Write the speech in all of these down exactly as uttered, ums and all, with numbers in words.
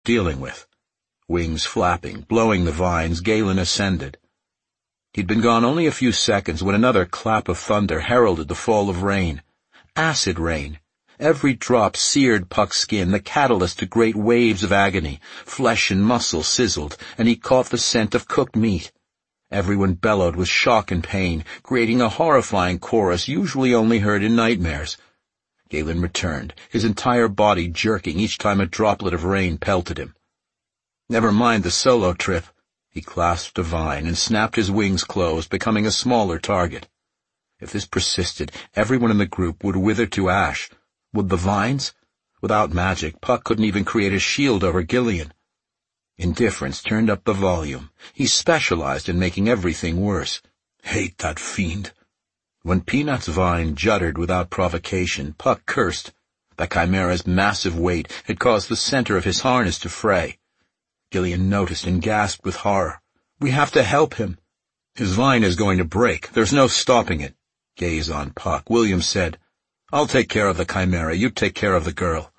dealing with. Wings flapping, blowing the vines, Galen ascended. He'd been gone only a few seconds when another clap of thunder heralded the fall of rain. Acid rain. Every drop seared Puck's skin, the catalyst to great waves of agony. Flesh and muscle sizzled, and he caught the scent of cooked meat. Everyone bellowed with shock and pain, creating a horrifying chorus usually only heard in nightmares. Galen returned, his entire body jerking each time a droplet of rain pelted him. Never mind the solo trip. He clasped a vine and snapped his wings closed, becoming a smaller target. If this persisted, everyone in the group would wither to ash. Would the vines? Without magic, Puck couldn't even create a shield over Gillian. Indifference turned up the volume. He specialized in making everything worse. Hate that fiend. When Peanut's vine juddered without provocation, Puck cursed. The chimera's massive weight had caused the center of his harness to fray. Gillian noticed and gasped with horror. "We have to help him." "His vine is going to break. There's no stopping it." Gaze on Puck, William said, "I'll take care of the chimera. You take care of the girl."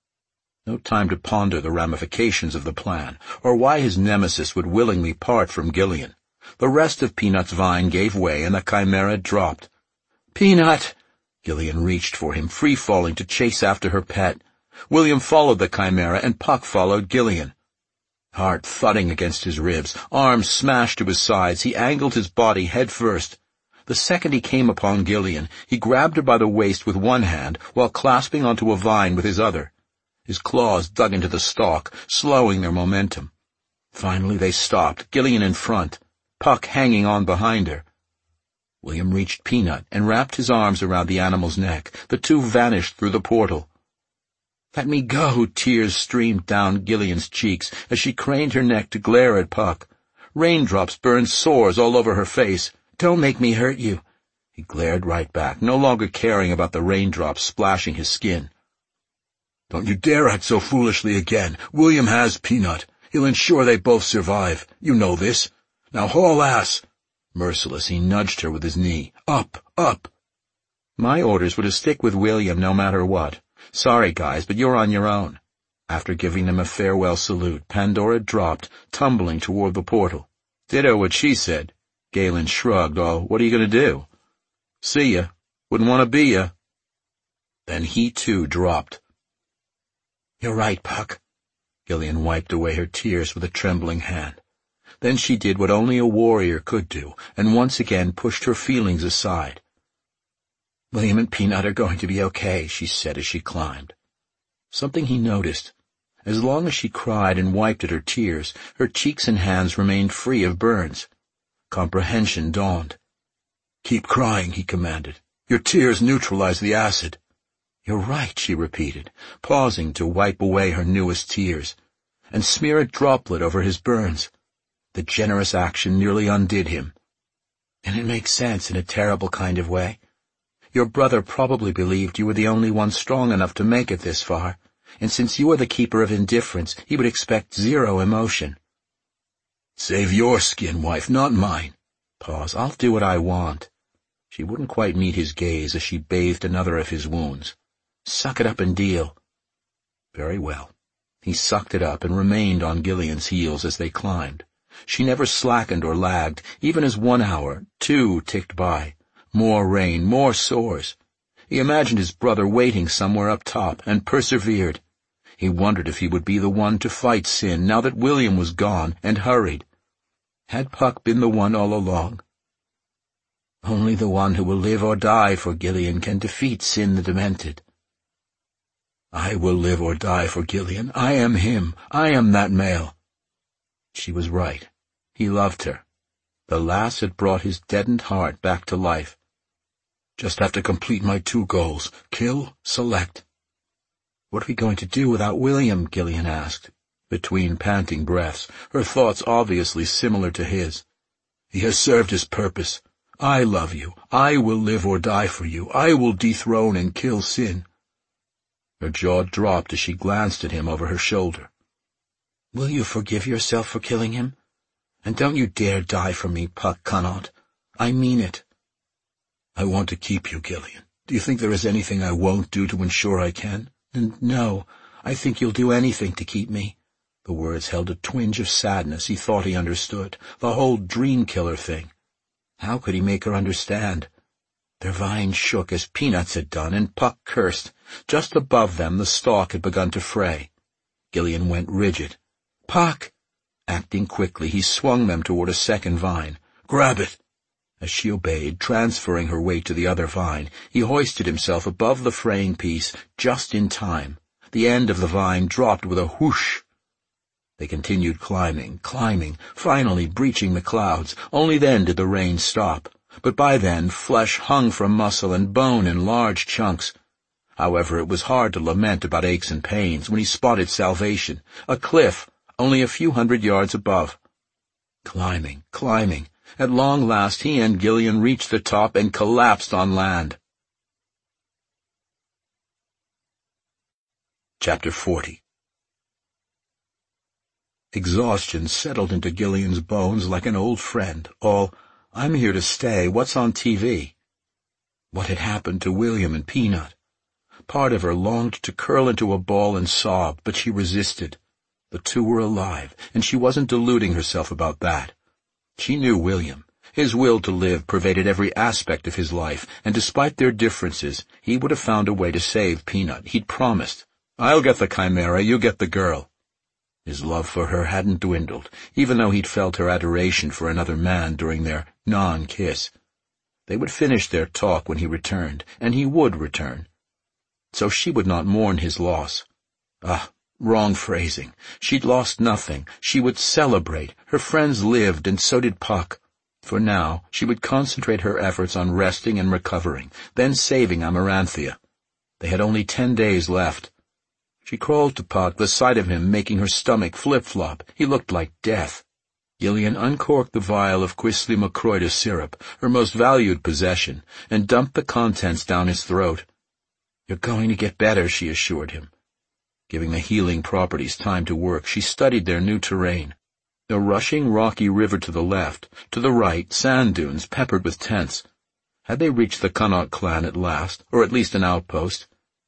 No time to ponder the ramifications of the plan, or why his nemesis would willingly part from Gillian. The rest of Peanut's vine gave way, and the chimera dropped. "Peanut!" Gillian reached for him, free-falling to chase after her pet. William followed the chimera, and Puck followed Gillian. Heart thudding against his ribs, arms smashed to his sides, he angled his body head first. The second he came upon Gillian, he grabbed her by the waist with one hand while clasping onto a vine with his other. His claws dug into the stalk, slowing their momentum. Finally they stopped, Gillian in front, Puck hanging on behind her. William reached Peanut and wrapped his arms around the animal's neck. The two vanished through the portal. "Let me go!" Tears streamed down Gillian's cheeks as she craned her neck to glare at Puck. Raindrops burned sores all over her face. "Don't make me hurt you." He glared right back, no longer caring about the raindrops splashing his skin. "Don't you dare act so foolishly again. William has Peanut. He'll ensure they both survive. You know this. Now haul ass." Merciless, he nudged her with his knee. "Up, up." "My orders were to stick with William no matter what. Sorry, guys, but you're on your own." After giving them a farewell salute, Pandora dropped, tumbling toward the portal. "Ditto what she said." Galen shrugged. "Oh, what are you going to do?" "See ya. Wouldn't want to be ya." Then he, too, dropped. "You're right, Puck." Gillian wiped away her tears with a trembling hand. Then she did what only a warrior could do, and once again pushed her feelings aside. "William and Peanut are going to be okay," she said as she climbed. Something he noticed. As long as she cried and wiped at her tears, her cheeks and hands remained free of burns. Comprehension dawned. "Keep crying," he commanded. "Your tears neutralize the acid." "You're right," she repeated, pausing to wipe away her newest tears, and smear a droplet over his burns. The generous action nearly undid him. "And it makes sense in a terrible kind of way. Your brother probably believed you were the only one strong enough to make it this far, and since you are the keeper of indifference, he would expect zero emotion." "Save your skin, wife, not mine." Pause. "I'll do what I want." She wouldn't quite meet his gaze as she bathed another of his wounds. "Suck it up and deal." Very well. He sucked it up and remained on Gillian's heels as they climbed. She never slackened or lagged, even as one hour, two ticked by. More rain, more sores. He imagined his brother waiting somewhere up top, and persevered. He wondered if he would be the one to fight sin now that William was gone, and hurried. Had Puck been the one all along? Only the one who will live or die for Gillian can defeat Sin the Demented. "I will live or die for Gillian. I am him. I am that male." She was right. He loved her. The lass had brought his deadened heart back to life. "Just have to complete my two goals. Kill, select." "What are we going to do without William?" Gillian asked, between panting breaths, her thoughts obviously similar to his. "He has served his purpose. I love you. I will live or die for you. I will dethrone and kill Sin." Her jaw dropped as she glanced at him over her shoulder. "Will you forgive yourself for killing him? And don't you dare die for me, Puck Connaught. I mean it." "I want to keep you, Gillian. Do you think there is anything I won't do to ensure I can?" "No, I think you'll do anything to keep me." The words held a twinge of sadness. He thought he understood. The whole dream-killer thing. How could he make her understand? Their vines shook as Peanuts had done, and Puck cursed. Just above them the stalk had begun to fray. Gillian went rigid. "Puck!" Acting quickly, he swung them toward a second vine. "Grab it!" As she obeyed, transferring her weight to the other vine, he hoisted himself above the fraying piece just in time. The end of the vine dropped with a whoosh. They continued climbing, climbing, finally breaching the clouds. Only then did the rain stop. But by then flesh hung from muscle and bone in large chunks. However, it was hard to lament about aches and pains when he spotted salvation, a cliff only a few hundred yards above. Climbing, climbing. At long last he and Gillian reached the top and collapsed on land. Chapter forty. Exhaustion settled into Gillian's bones like an old friend. All, "I'm here to stay. What's on T V?" What had happened to William and Peanut? Part of her longed to curl into a ball and sob, but she resisted. The two were alive, and she wasn't deluding herself about that. She knew William. His will to live pervaded every aspect of his life, and despite their differences, he would have found a way to save Peanut. He'd promised. "I'll get the Chimera, you get the girl." His love for her hadn't dwindled, even though he'd felt her adoration for another man during their non-kiss. They would finish their talk when he returned, and he would return. So she would not mourn his loss. Ah, wrong phrasing. She'd lost nothing. She would celebrate. Her friends lived, and so did Puck. For now, she would concentrate her efforts on resting and recovering, then saving Amaranthia. They had only ten days left. She crawled to Puck, the sight of him making her stomach flip-flop. He looked like death. Gillian uncorked the vial of Quisly Macroida syrup, her most valued possession, and dumped the contents down his throat. "You're going to get better," she assured him. Giving the healing properties time to work, she studied their new terrain. A rushing rocky river to the left, to the right, sand dunes peppered with tents. Had they reached the Connaught clan at last, or at least an outpost?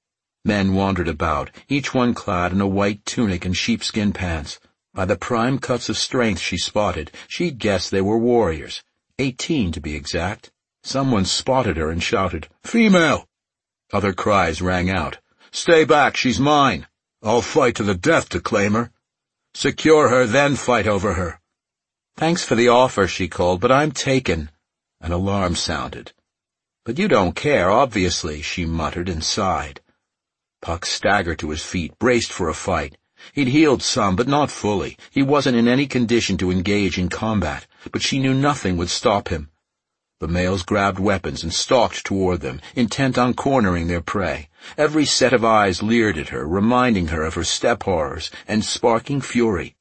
Men wandered about, each one clad in a white tunic and sheepskin pants. By the prime cuts of strength she spotted, she'd guessed they were warriors. Eighteen, to be exact. Someone spotted her and shouted, "Female!" Other cries rang out. "Stay back, she's mine. I'll fight to the death to claim her. Secure her, then fight over her." "Thanks for the offer," she called, "but I'm taken." An alarm sounded. "But you don't care, obviously," she muttered and sighed. Puck staggered to his feet, braced for a fight. He'd healed some, but not fully. He wasn't in any condition to engage in combat, but she knew nothing would stop him. The males grabbed weapons and stalked toward them, intent on cornering their prey. Every set of eyes leered at her, reminding her of her step horrors and sparking fury.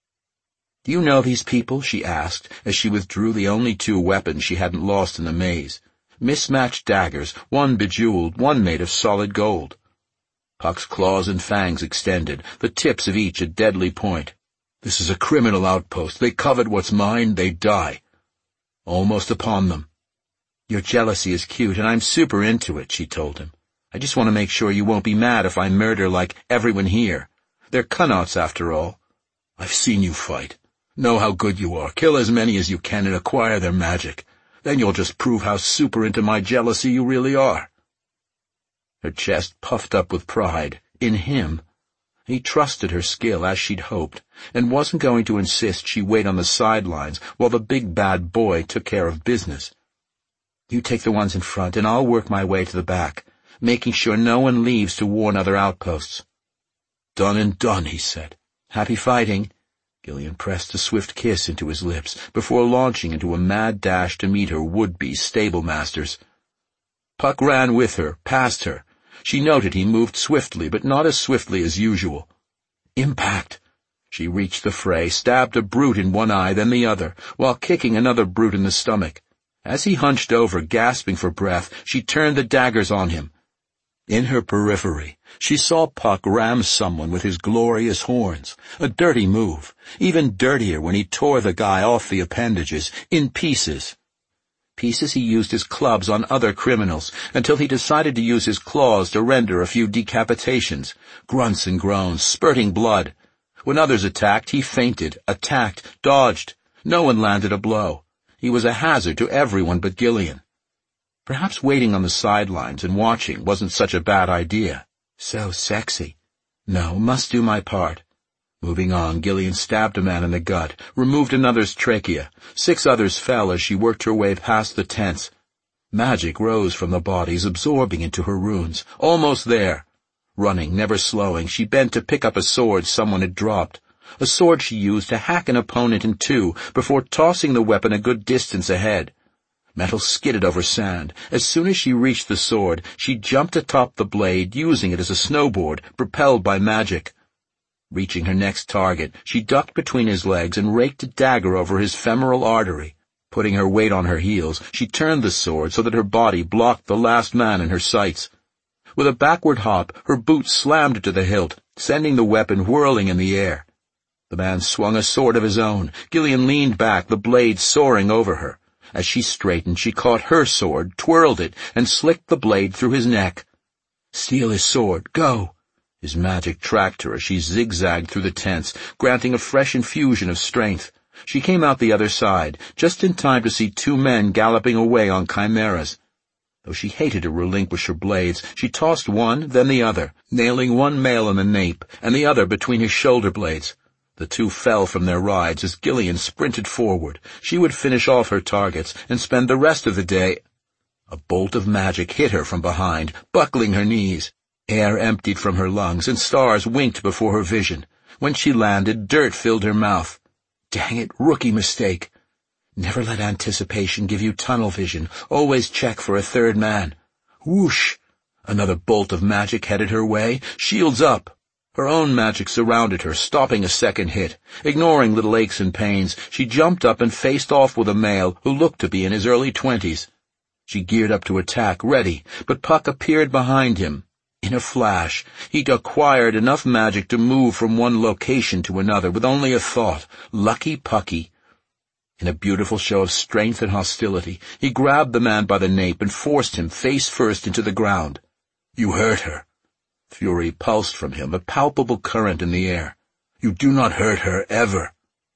"Do you know these people?" she asked, as she withdrew the only two weapons she hadn't lost in the maze. Mismatched daggers, one bejeweled, one made of solid gold. Puck's claws and fangs extended, the tips of each a deadly point. "This is a criminal outpost. They covet what's mine, they die." Almost upon them. "Your jealousy is cute, and I'm super into it," she told him. "I just want to make sure you won't be mad if I murder like everyone here. They're Connaughts, after all." "I've seen you fight. Know how good you are. Kill as many as you can and acquire their magic. Then you'll just prove how super into my jealousy you really are." Her chest puffed up with pride. In him. He trusted her skill as she'd hoped, and wasn't going to insist she wait on the sidelines while the big bad boy took care of business. "You take the ones in front, and I'll work my way to the back, making sure no one leaves to warn other outposts." "Done and done," he said. "Happy fighting." Gillian pressed a swift kiss into his lips before launching into a mad dash to meet her would-be stable-masters. Puck ran with her, past her. She noted he moved swiftly, but not as swiftly as usual. Impact! She reached the fray, stabbed a brute in one eye, then the other, while kicking another brute in the stomach. As he hunched over, gasping for breath, she turned the daggers on him. In her periphery, she saw Puck ram someone with his glorious horns, a dirty move, even dirtier when he tore the guy off the appendages, in pieces. Pieces he used as clubs on other criminals, until he decided to use his claws to render a few decapitations, grunts and groans, spurting blood. When others attacked, he feinted, attacked, dodged. No one landed a blow. He was a hazard to everyone but Gillian. Perhaps waiting on the sidelines and watching wasn't such a bad idea. So sexy. No, must do my part. Moving on, Gillian stabbed a man in the gut, removed another's trachea. Six others fell as she worked her way past the tents. Magic rose from the bodies, absorbing into her runes. Almost there. Running, never slowing, she bent to pick up a sword someone had dropped. A sword she used to hack an opponent in two before tossing the weapon a good distance ahead. Metal skidded over sand. As soon as she reached the sword, she jumped atop the blade, using it as a snowboard, propelled by magic. Reaching her next target, she ducked between his legs and raked a dagger over his femoral artery. Putting her weight on her heels, she turned the sword so that her body blocked the last man in her sights. With a backward hop, her boot slammed into the hilt, sending the weapon whirling in the air. The man swung a sword of his own. Gillian leaned back, the blade soaring over her. As she straightened, she caught her sword, twirled it, and slicked the blade through his neck. Steal his sword. Go! His magic tracked her as she zigzagged through the tents, granting a fresh infusion of strength. She came out the other side, just in time to see two men galloping away on chimeras. Though she hated to relinquish her blades, she tossed one, then the other, nailing one male in the nape and the other between his shoulder blades. The two fell from their rides as Gillian sprinted forward. She would finish off her targets and spend the rest of the day— A bolt of magic hit her from behind, buckling her knees. Air emptied from her lungs, and stars winked before her vision. When she landed, dirt filled her mouth. Dang it, rookie mistake. Never let anticipation give you tunnel vision. Always check for a third man. Whoosh! Another bolt of magic headed her way. Shields up! Her own magic surrounded her, stopping a second hit. Ignoring little aches and pains, she jumped up and faced off with a male who looked to be in his early twenties. She geared up to attack, ready, but Puck appeared behind him. In a flash, he'd acquired enough magic to move from one location to another with only a thought. Lucky Pucky. In a beautiful show of strength and hostility, he grabbed the man by the nape and forced him face first into the ground. You hurt her. Fury pulsed from him, a palpable current in the air. You do not hurt her, ever.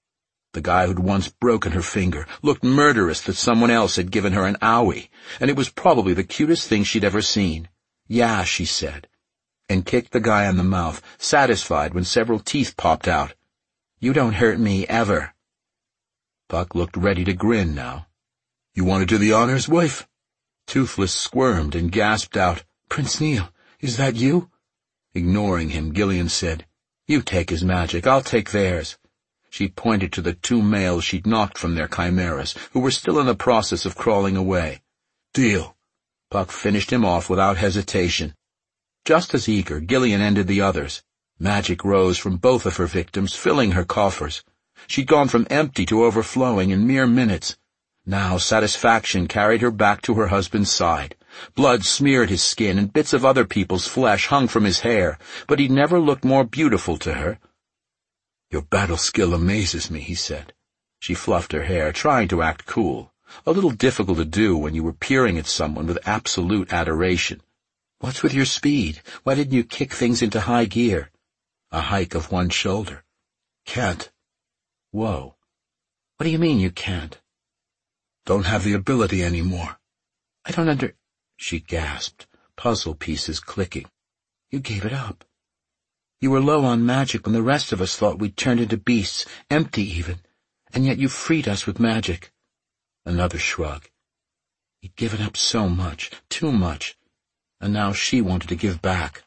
The guy who'd once broken her finger looked murderous that someone else had given her an owie, and it was probably the cutest thing she'd ever seen. Yeah, she said, and kicked the guy on the mouth, satisfied when several teeth popped out. You don't hurt me, ever. Puck looked ready to grin now. You want to do the honors, wife? Toothless squirmed and gasped out, Prince Neil, is that you? Ignoring him, Gillian said, You take his magic, I'll take theirs. She pointed to the two males she'd knocked from their chimeras, who were still in the process of crawling away. Deal. Puck finished him off without hesitation. Just as eager, Gillian ended the others. Magic rose from both of her victims, filling her coffers. She'd gone from empty to overflowing in mere minutes. Now satisfaction carried her back to her husband's side. Blood smeared his skin, and bits of other people's flesh hung from his hair, but he never looked more beautiful to her. Your battle skill amazes me, he said. She fluffed her hair, trying to act cool. A little difficult to do when you were peering at someone with absolute adoration. What's with your speed? Why didn't you kick things into high gear? A hike of one shoulder. Can't. Whoa. What do you mean you can't? Don't have the ability anymore. I don't under... She gasped, puzzle pieces clicking. You gave it up. You were low on magic when the rest of us thought we'd turned into beasts, empty even, and yet you freed us with magic. Another shrug. He'd given up so much, too much, and now she wanted to give back.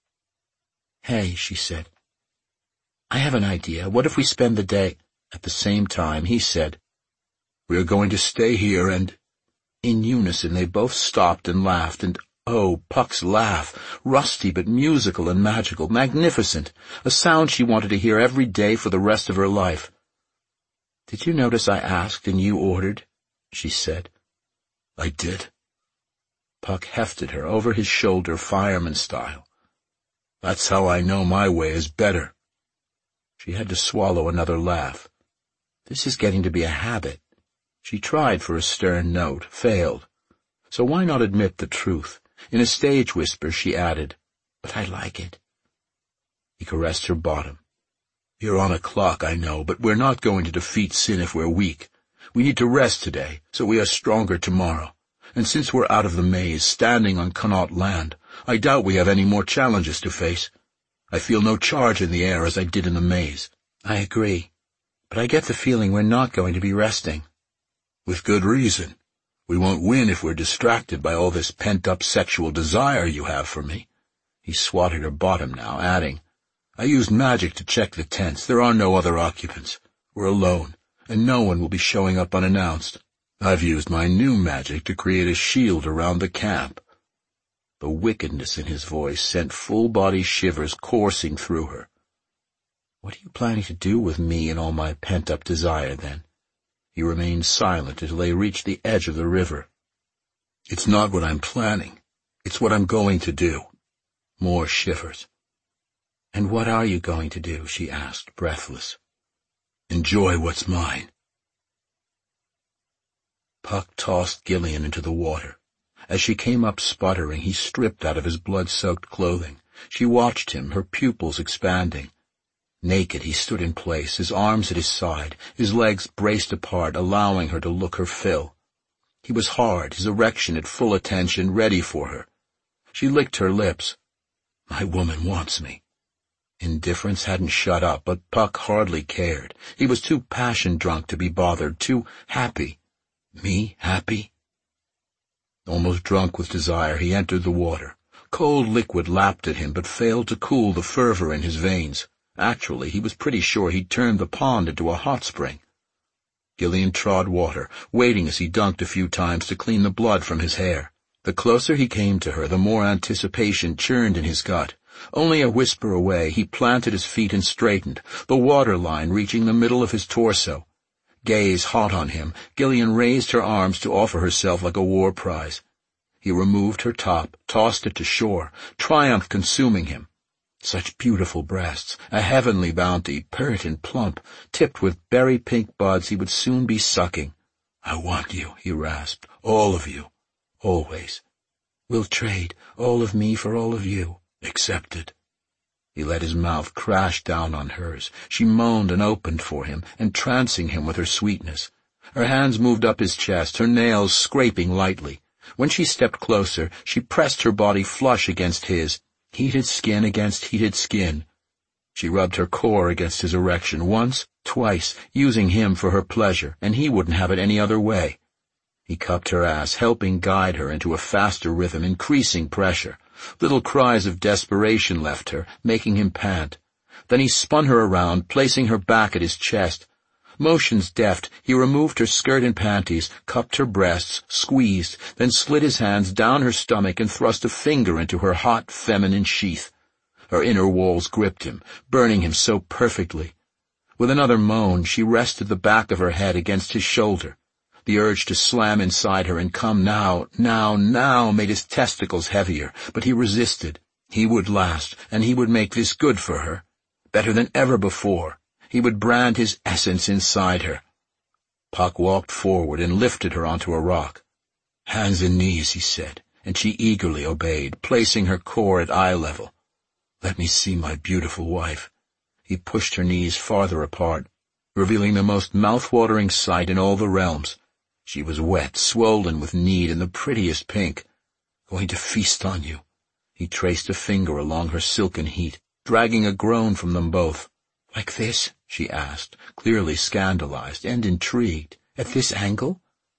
Hey, she said. I have an idea. What if we spend the day... At the same time, he said, We're going to stay here and... In unison, they both stopped and laughed, and oh, Puck's laugh, rusty but musical and magical, magnificent, a sound she wanted to hear every day for the rest of her life. Did you notice I asked and you ordered? She said. I did. Puck hefted her over his shoulder, fireman style. That's how I know my way is better. She had to swallow another laugh. This is getting to be a habit. She tried for a stern note, failed. So why not admit the truth? In a stage whisper, she added, But I like it. He caressed her bottom. You're on a clock, I know, but we're not going to defeat sin if we're weak. We need to rest today, so we are stronger tomorrow. And since we're out of the maze, standing on Connaught land, I doubt we have any more challenges to face. I feel no charge in the air as I did in the maze. I agree, but I get the feeling we're not going to be resting. With good reason. We won't win if we're distracted by all this pent-up sexual desire you have for me. He swatted her bottom now, adding, I used magic to check the tents. There are no other occupants. We're alone, and no one will be showing up unannounced. I've used my new magic to create a shield around the camp. The wickedness in his voice sent full-body shivers coursing through her. What are you planning to do with me and all my pent-up desire, then? He remained silent until they reached the edge of the river. It's not what I'm planning. It's what I'm going to do. More shivers. And what are you going to do? She asked, breathless. Enjoy what's mine. Puck tossed Gillian into the water. As she came up sputtering, he stripped out of his blood-soaked clothing. She watched him, her pupils expanding. Naked, he stood in place, his arms at his side, his legs braced apart, allowing her to look her fill. He was hard, his erection at full attention, ready for her. She licked her lips. My woman wants me. Indifference hadn't shut up, but Puck hardly cared. He was too passion-drunk to be bothered, too happy. Me happy? Almost drunk with desire, he entered the water. Cold liquid lapped at him, but failed to cool the fervor in his veins. Actually, he was pretty sure he'd turned the pond into a hot spring. Gillian trod water, waiting as he dunked a few times to clean the blood from his hair. The closer he came to her, the more anticipation churned in his gut. Only a whisper away, he planted his feet and straightened, the water line reaching the middle of his torso. Gaze hot on him, Gillian raised her arms to offer herself like a war prize. He removed her top, tossed it to shore, triumph consuming him. Such beautiful breasts, a heavenly bounty, pert and plump, tipped with berry-pink buds he would soon be sucking. I want you, he rasped, all of you, always. We'll trade, all of me for all of you. Accepted. He let his mouth crash down on hers. She moaned and opened for him, entrancing him with her sweetness. Her hands moved up his chest, her nails scraping lightly. When she stepped closer, she pressed her body flush against his, heated skin against heated skin. She rubbed her core against his erection once, twice, using him for her pleasure, and he wouldn't have it any other way. He cupped her ass, helping guide her into a faster rhythm, increasing pressure. Little cries of desperation left her, making him pant. Then he spun her around, placing her back at his chest. Motions deft, he removed her skirt and panties, cupped her breasts, squeezed, then slid his hands down her stomach and thrust a finger into her hot, feminine sheath. Her inner walls gripped him, burning him so perfectly. With another moan, she rested the back of her head against his shoulder. The urge to slam inside her and come now, now, now made his testicles heavier, but he resisted. He would last, and he would make this good for her. Better than ever before. He would brand his essence inside her. Puck walked forward and lifted her onto a rock. Hands and knees, he said, and she eagerly obeyed, placing her core at eye level. Let me see my beautiful wife. He pushed her knees farther apart, revealing the most mouth-watering sight in all the realms. She was wet, swollen with need, and the prettiest pink. Going to feast on you. He traced a finger along her silken heat, dragging a groan from them both. Like this? She asked, clearly scandalized and intrigued. At this angle?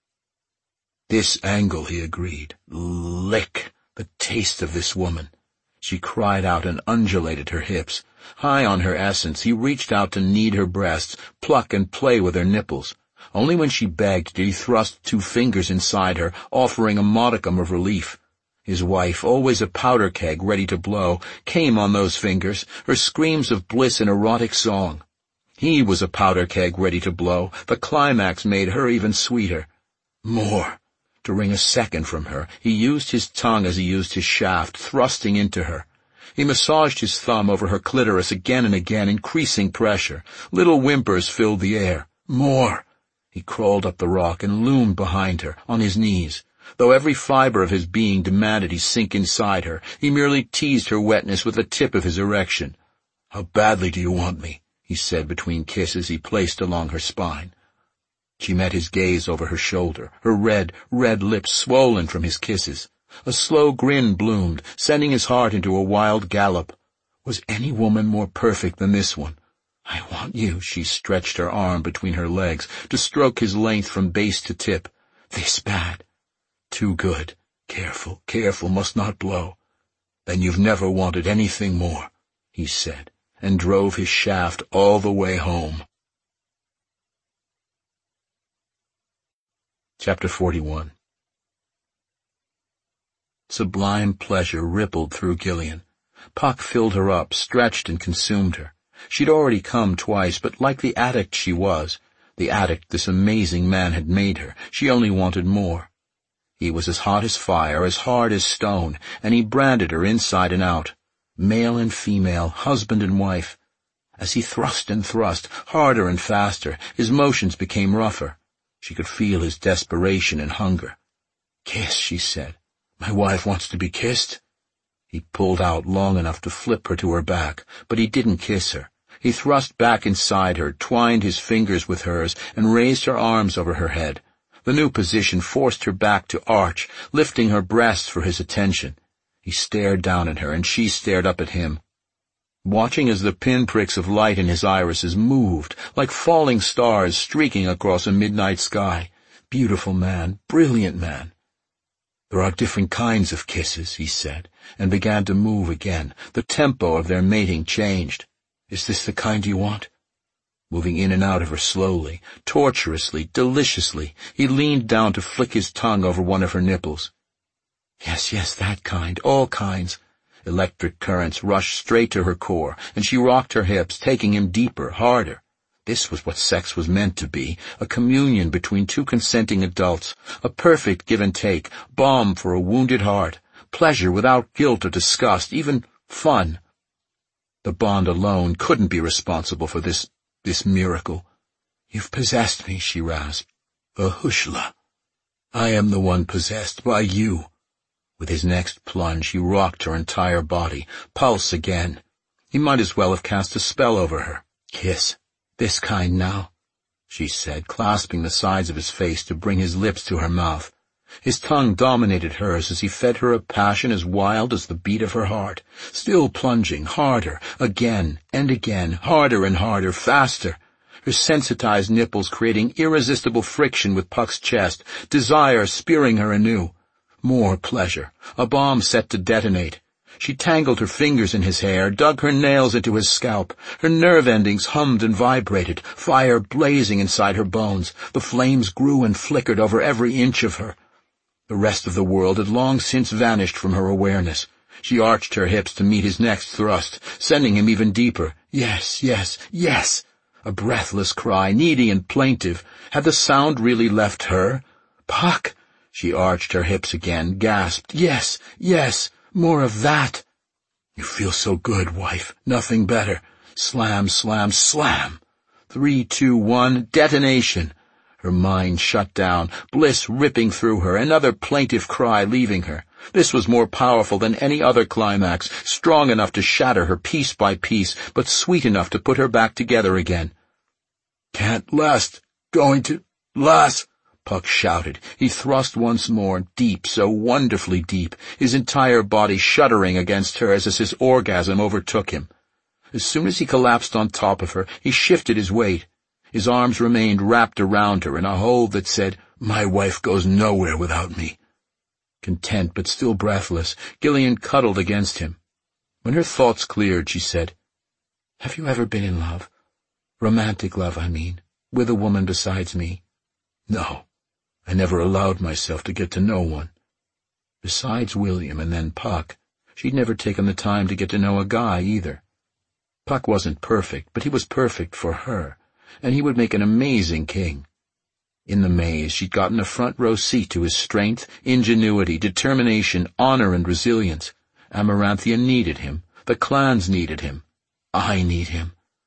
This angle, he agreed. Lick the taste of this woman. She cried out and undulated her hips. High on her essence, he reached out to knead her breasts, pluck and play with her nipples. Only when she begged did he thrust two fingers inside her, offering a modicum of relief. His wife, always a powder keg ready to blow, came on those fingers, her screams of bliss an erotic song. He was a powder keg ready to blow. The climax made her even sweeter. More. To wring a second from her, he used his tongue as he used his shaft, thrusting into her. He massaged his thumb over her clitoris again and again, increasing pressure. Little whimpers filled the air. More. He crawled up the rock and loomed behind her, on his knees. Though every fiber of his being demanded he sink inside her, he merely teased her wetness with the tip of his erection. How badly do you want me? He he said between kisses he placed along her spine. She met his gaze over her shoulder, her red, red lips swollen from his kisses. A slow grin bloomed, sending his heart into a wild gallop. Was any woman more perfect than this one? I want you, she stretched her arm between her legs to stroke his length from base to tip. This bad? Too good. Careful, careful, must not blow. Then you've never wanted anything more, he said, and drove his shaft all the way home. Chapter forty-one. Sublime pleasure rippled through Gillian. Puck filled her up, stretched and consumed her. She'd already come twice, but like the addict she was, the addict this amazing man had made her, she only wanted more. He was as hot as fire, as hard as stone, and he branded her inside and out. Male and female, husband and wife. As he thrust and thrust, harder and faster, his motions became rougher. She could feel his desperation and hunger. Kiss, she said. My wife wants to be kissed. He pulled out long enough to flip her to her back, but he didn't kiss her. He thrust back inside her, twined his fingers with hers, and raised her arms over her head. The new position forced her back to arch, lifting her breasts for his attention. He stared down at her, and she stared up at him, watching as the pinpricks of light in his irises moved, like falling stars streaking across a midnight sky. Beautiful man, brilliant man. There are different kinds of kisses, he said, and began to move again. The tempo of their mating changed. Is this the kind you want? Moving in and out of her slowly, tortuously, deliciously, he leaned down to flick his tongue over one of her nipples. Yes, yes, that kind, all kinds. Electric currents rushed straight to her core, and she rocked her hips, taking him deeper, harder. This was what sex was meant to be, a communion between two consenting adults, a perfect give and take, balm for a wounded heart, pleasure without guilt or disgust, even fun. The bond alone couldn't be responsible for this, this miracle. You've possessed me, she rasped. Ahushla. I am the one possessed by you. With his next plunge, he rocked her entire body, pulse again. He might as well have cast a spell over her. Kiss. This kind now, she said, clasping the sides of his face to bring his lips to her mouth. His tongue dominated hers as he fed her a passion as wild as the beat of her heart, still plunging, harder, again and again, harder and harder, faster. Her sensitized nipples creating irresistible friction with Puck's chest, desire spearing her anew. More pleasure, a bomb set to detonate. She tangled her fingers in his hair, dug her nails into his scalp. Her nerve endings hummed and vibrated, fire blazing inside her bones. The flames grew and flickered over every inch of her. The rest of the world had long since vanished from her awareness. She arched her hips to meet his next thrust, sending him even deeper. Yes, yes, yes! A breathless cry, needy and plaintive. Had the sound really left her? Puck! She arched her hips again, gasped. Yes, yes! More of that. You feel so good, wife. Nothing better. Slam, slam, slam. Three, two, one, detonation. Her mind shut down, bliss ripping through her, another plaintive cry leaving her. This was more powerful than any other climax, strong enough to shatter her piece by piece, but sweet enough to put her back together again. Can't last. Going to last. Puck shouted. He thrust once more, deep, so wonderfully deep, his entire body shuddering against hers as his orgasm overtook him. As soon as he collapsed on top of her, he shifted his weight. His arms remained wrapped around her in a hold that said, My wife goes nowhere without me. Content but still breathless, Gillian cuddled against him. When her thoughts cleared, she said, Have you ever been in love? Romantic love, I mean, with a woman besides me? No. I never allowed myself to get to know one. Besides William and then Puck, she'd never taken the time to get to know a guy either. Puck wasn't perfect, but he was perfect for her, and he would make an amazing king. In the maze, she'd gotten a front-row seat to his strength, ingenuity, determination, honor, and resilience. Amaranthia needed him. The clans needed him. I need him.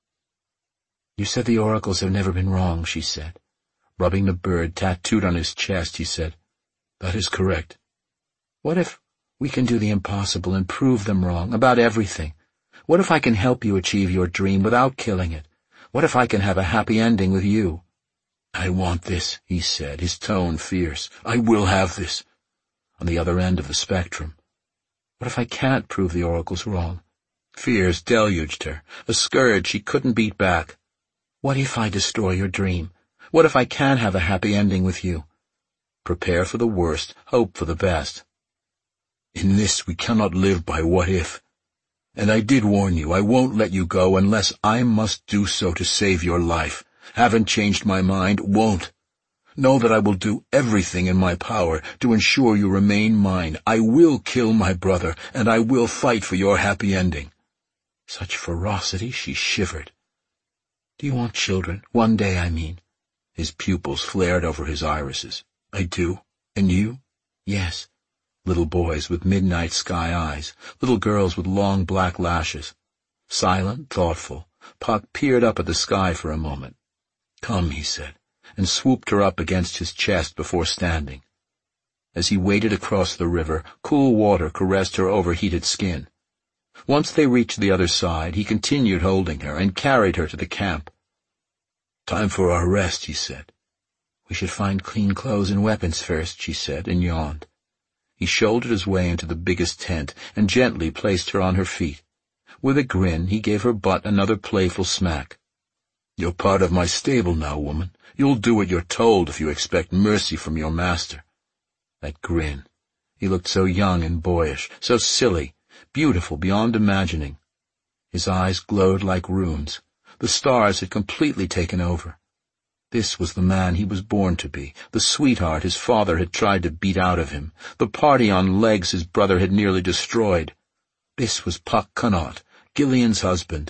You said the oracles have never been wrong, she said. Rubbing the bird tattooed on his chest, he said, That is correct. What if we can do the impossible and prove them wrong about everything? What if I can help you achieve your dream without killing it? What if I can have a happy ending with you? I want this, he said, his tone fierce. I will have this. On the other end of the spectrum. What if I can't prove the oracles wrong? Fears deluged her, a scourge she couldn't beat back. What if I destroy your dream? What if I can have a happy ending with you? Prepare for the worst, hope for the best. In this we cannot live by what if. And I did warn you, I won't let you go unless I must do so to save your life. Haven't changed my mind, won't. Know that I will do everything in my power to ensure you remain mine. I will kill my brother, and I will fight for your happy ending. Such ferocity, she shivered. Do you want children? One day, I mean. His pupils flared over his irises. I do. And you? Yes. Little boys with midnight sky eyes, little girls with long black lashes. Silent, thoughtful, Puck peered up at the sky for a moment. Come, he said, and swooped her up against his chest before standing. As he waded across the river, cool water caressed her overheated skin. Once they reached the other side, he continued holding her and carried her to the camp. Time for our rest, he said. We should find clean clothes and weapons first, she said, and yawned. He shouldered his way into the biggest tent and gently placed her on her feet. With a grin, he gave her butt another playful smack. You're part of my stable now, woman. You'll do what you're told if you expect mercy from your master. That grin. He looked so young and boyish, so silly, beautiful beyond imagining. His eyes glowed like runes. The stars had completely taken over. This was the man he was born to be, the sweetheart his father had tried to beat out of him, the party on legs his brother had nearly destroyed. This was Puck Connaught, Gillian's husband.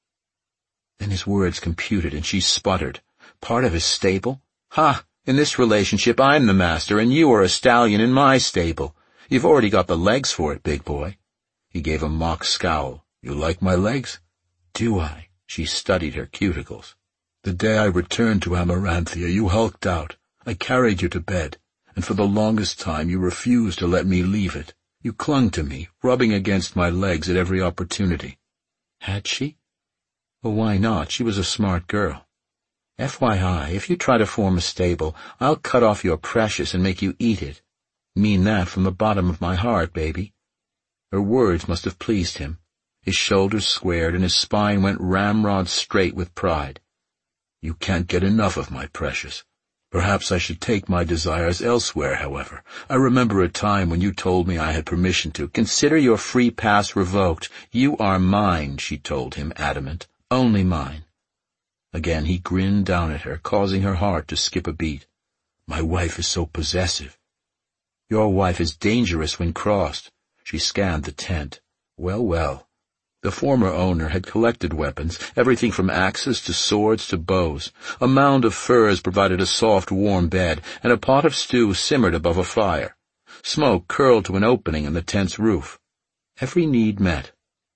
Then his words computed, and she sputtered. Part of his stable? Ha! In this relationship I'm the master, and you are a stallion in my stable. You've already got the legs for it, big boy. He gave a mock scowl. You like my legs? Do I? She studied her cuticles. The day I returned to Amaranthia, you hulked out. I carried you to bed, and for the longest time you refused to let me leave it. You clung to me, rubbing against my legs at every opportunity. Had she? Well, why not? She was a smart girl. F Y I, if you try to form a stable, I'll cut off your precious and make you eat it. Mean that from the bottom of my heart, baby. Her words must have pleased him. His shoulders squared and his spine went ramrod straight with pride. You can't get enough of my precious. Perhaps I should take my desires elsewhere, however. I remember a time when you told me I had permission to. Consider your free pass revoked. You are mine, she told him, adamant. Only mine. Again he grinned down at her, causing her heart to skip a beat. My wife is so possessive. Your wife is dangerous when crossed. She scanned the tent. Well, well. The former owner had collected weapons, everything from axes to swords to bows. A mound of furs provided a soft, warm bed, and a pot of stew simmered above a fire. Smoke curled to an opening in the tent's roof. Every need met.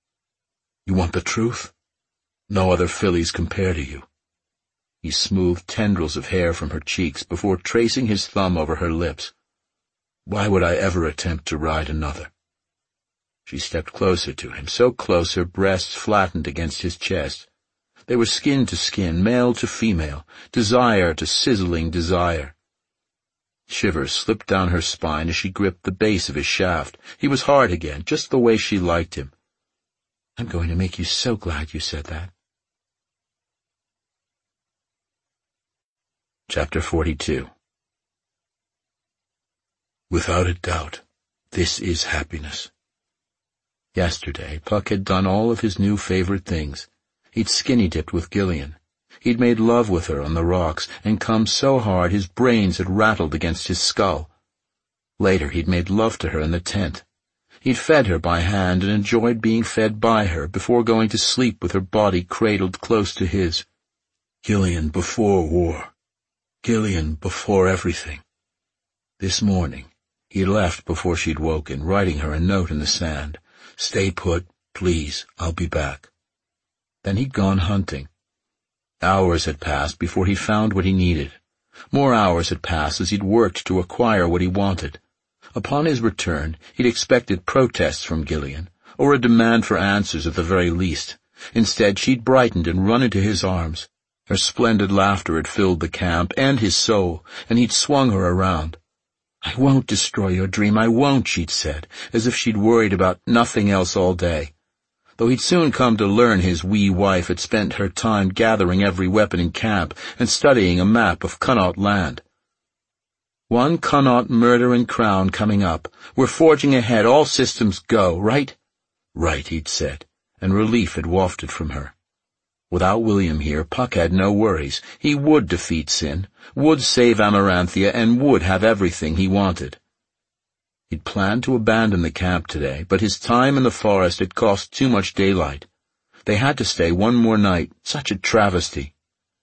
You want the truth? No other fillies compare to you. He smoothed tendrils of hair from her cheeks before tracing his thumb over her lips. Why would I ever attempt to ride another? She stepped closer to him, so close her breasts flattened against his chest. They were skin to skin, male to female, desire to sizzling desire. Shivers slipped down her spine as she gripped the base of his shaft. He was hard again, just the way she liked him. I'm going to make you so glad you said that. Chapter forty-two. Without a doubt, this is happiness. Yesterday, Puck had done all of his new favorite things. He'd skinny-dipped with Gillian. He'd made love with her on the rocks and come so hard his brains had rattled against his skull. Later, he'd made love to her in the tent. He'd fed her by hand and enjoyed being fed by her before going to sleep with her body cradled close to his. Gillian before war. Gillian before everything. This morning, he left before she'd woken, writing her a note in the sand. Stay put, please, I'll be back. Then he'd gone hunting. Hours had passed before he found what he needed. More hours had passed as he'd worked to acquire what he wanted. Upon his return, he'd expected protests from Gillian, or a demand for answers at the very least. Instead, she'd brightened and run into his arms. Her splendid laughter had filled the camp and his soul, and he'd swung her around. "I won't destroy your dream, I won't," she'd said, as if she'd worried about nothing else all day. Though he'd soon come to learn his wee wife had spent her time gathering every weapon in camp and studying a map of Connaught land. "One Connaught murder and crown coming up. We're forging ahead, all systems go, right?" "Right," he'd said, and relief had wafted from her. Without William here, Puck had no worries. He would defeat Sin, would save Amaranthia, and would have everything he wanted. He'd planned to abandon the camp today, but his time in the forest had cost too much daylight. They had to stay one more night. Such a travesty.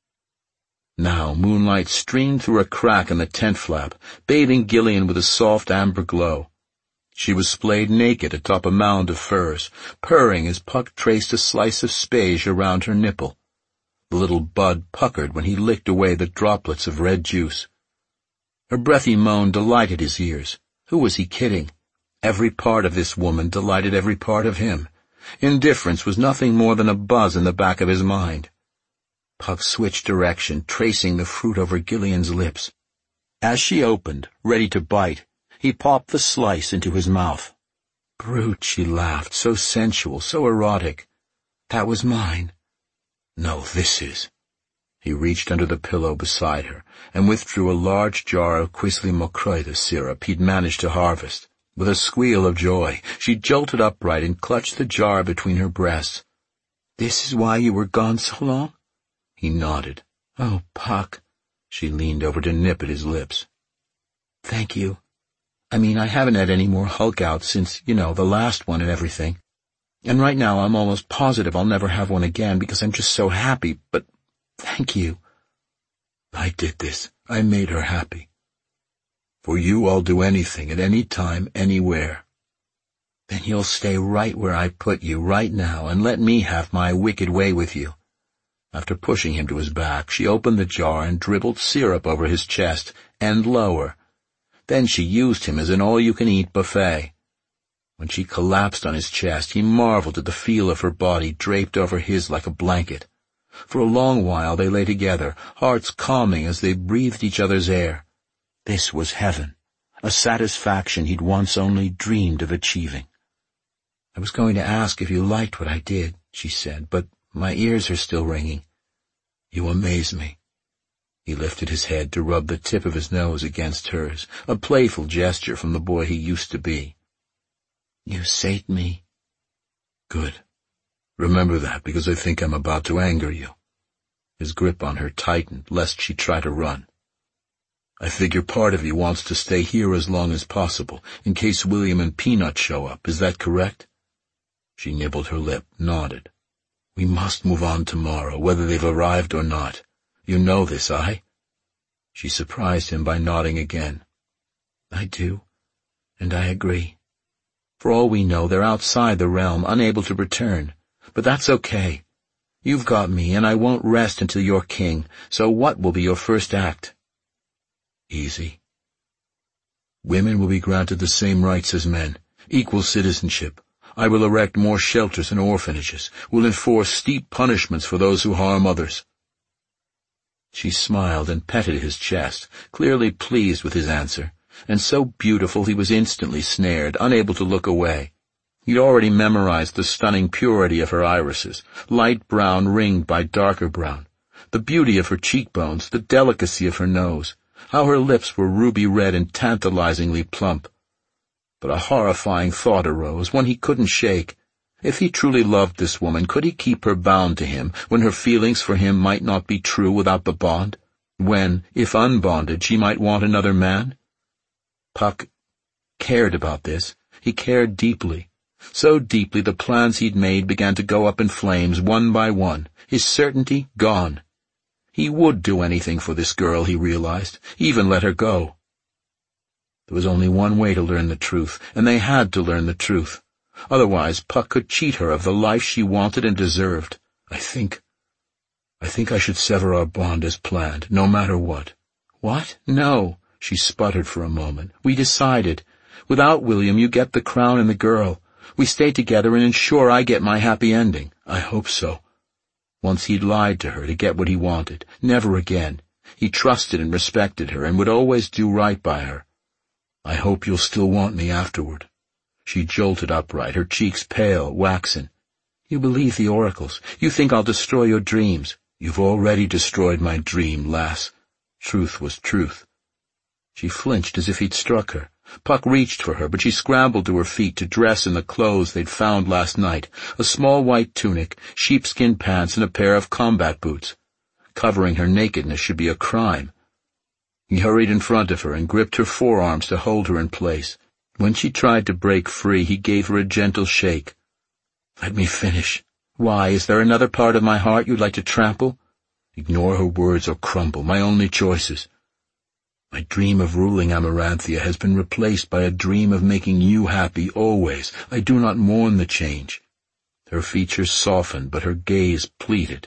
Now moonlight streamed through a crack in the tent flap, bathing Gillian with a soft amber glow. She was splayed naked atop a mound of furs, purring as Puck traced a slice of spage around her nipple. The little bud puckered when he licked away the droplets of red juice. Her breathy moan delighted his ears. Who was he kidding? Every part of this woman delighted every part of him. Indifference was nothing more than a buzz in the back of his mind. Puck switched direction, tracing the fruit over Gillian's lips. As she opened, ready to bite, he popped the slice into his mouth. "Brute," she laughed, so sensual, so erotic. "That was mine." "No, this is." He reached under the pillow beside her and withdrew a large jar of Quisling-Mokroida syrup he'd managed to harvest. With a squeal of joy, she jolted upright and clutched the jar between her breasts. "This is why you were gone so long?" He nodded. "Oh, Puck." She leaned over to nip at his lips. "Thank you. I mean, I haven't had any more Hulk out since, you know, the last one and everything. And right now I'm almost positive I'll never have one again because I'm just so happy, but thank you." "I did this. I made her happy. For you, I'll do anything, at any time, anywhere." "Then you'll stay right where I put you, right now, and let me have my wicked way with you." After pushing him to his back, she opened the jar and dribbled syrup over his chest, and lower. Then she used him as an all-you-can-eat buffet. When she collapsed on his chest, he marveled at the feel of her body draped over his like a blanket. For a long while they lay together, hearts calming as they breathed each other's air. This was heaven, a satisfaction he'd once only dreamed of achieving. "I was going to ask if you liked what I did," she said, "but my ears are still ringing." "You amaze me." He lifted his head to rub the tip of his nose against hers, a playful gesture from the boy he used to be. "You sate me." "Good. Remember that, because I think I'm about to anger you." His grip on her tightened, lest she try to run. "I figure part of you wants to stay here as long as possible, in case William and Peanut show up. Is that correct?" She nibbled her lip, nodded. "We must move on tomorrow, whether they've arrived or not. You know this, aye?" She surprised him by nodding again. "I do, and I agree. For all we know, they're outside the realm, unable to return. But that's okay. You've got me, and I won't rest until you're king, so what will be your first act?" "Easy. Women will be granted the same rights as men, equal citizenship. I will erect more shelters and orphanages, will enforce steep punishments for those who harm others." She smiled and petted his chest, clearly pleased with his answer, and so beautiful he was instantly snared, unable to look away. He'd already memorized the stunning purity of her irises, light brown ringed by darker brown, the beauty of her cheekbones, the delicacy of her nose, how her lips were ruby red and tantalizingly plump. But a horrifying thought arose, one he couldn't shake. If he truly loved this woman, could he keep her bound to him when her feelings for him might not be true without the bond? When, if unbonded, she might want another man? Puck cared about this. He cared deeply. So deeply the plans he'd made began to go up in flames one by one, his certainty gone. He would do anything for this girl, he realized, even let her go. There was only one way to learn the truth, and they had to learn the truth. Otherwise, Puck could cheat her of the life she wanted and deserved. I think... I think I should sever our bond as planned, no matter what. What? No, she sputtered for a moment. We decided. Without William, you get the crown and the girl. We stay together and ensure I get my happy ending. I hope so. Once he'd lied to her to get what he wanted. Never again. He trusted and respected her and would always do right by her. I hope you'll still want me afterward. She jolted upright, her cheeks pale, waxen. You believe the oracles. You think I'll destroy your dreams. You've already destroyed my dream, lass. Truth was truth. She flinched as if he'd struck her. Puck reached for her, but she scrambled to her feet to dress in the clothes they'd found last night, a small white tunic, sheepskin pants, and a pair of combat boots. Covering her nakedness should be a crime. He hurried in front of her and gripped her forearms to hold her in place. When she tried to break free, he gave her a gentle shake. Let me finish. Why, is there another part of my heart you'd like to trample? Ignore her words or crumble, my only choices. My dream of ruling Amaranthia has been replaced by a dream of making you happy always. I do not mourn the change. Her features softened, but her gaze pleaded.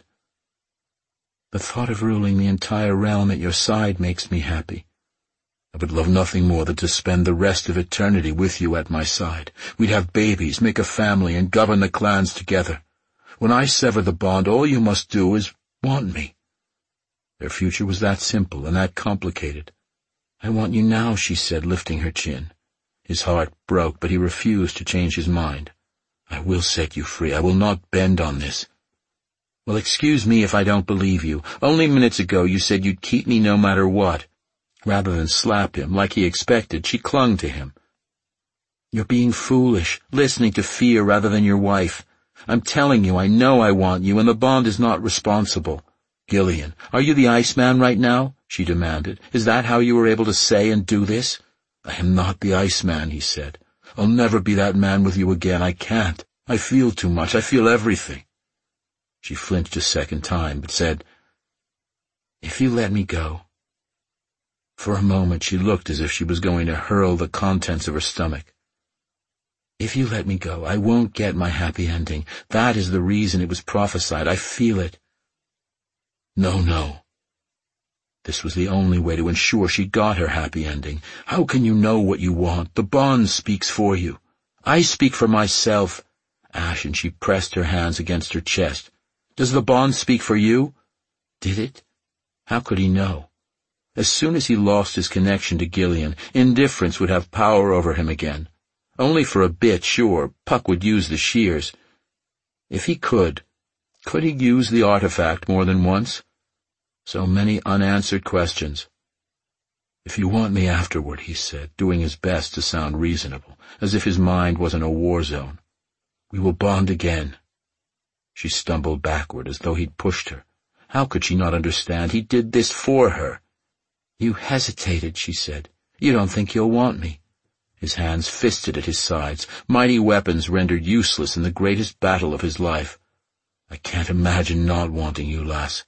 The thought of ruling the entire realm at your side makes me happy. I would love nothing more than to spend the rest of eternity with you at my side. We'd have babies, make a family, and govern the clans together. When I sever the bond, all you must do is want me. Their future was that simple and that complicated. I want you now, she said, lifting her chin. His heart broke, but he refused to change his mind. I will set you free. I will not bend on this. Well, excuse me if I don't believe you. Only minutes ago you said you'd keep me no matter what. Rather than slap him, like he expected, she clung to him. You're being foolish, listening to fear rather than your wife. I'm telling you, I know I want you, and the bond is not responsible. Gillian, are you the Iceman right now? She demanded. Is that how you were able to say and do this? I am not the Iceman, he said. I'll never be that man with you again. I can't. I feel too much. I feel everything. She flinched a second time, but said, If you let me go. For a moment she looked as if she was going to hurl the contents of her stomach. If you let me go, I won't get my happy ending. That is the reason it was prophesied. I feel it. No, no. This was the only way to ensure she got her happy ending. How can you know what you want? The bond speaks for you. I speak for myself. Ash, and she pressed her hands against her chest. Does the bond speak for you? Did it? How could he know? As soon as he lost his connection to Gillian, indifference would have power over him again. Only for a bit, sure, Puck would use the shears. If he could, could he use the artifact more than once? So many unanswered questions. If you want me afterward, he said, doing his best to sound reasonable, as if his mind wasn't a war zone. We will bond again. She stumbled backward as though he'd pushed her. How could she not understand? He did this for her. You hesitated, she said. You don't think you'll want me. His hands fisted at his sides, mighty weapons rendered useless in the greatest battle of his life. I can't imagine not wanting you, lass.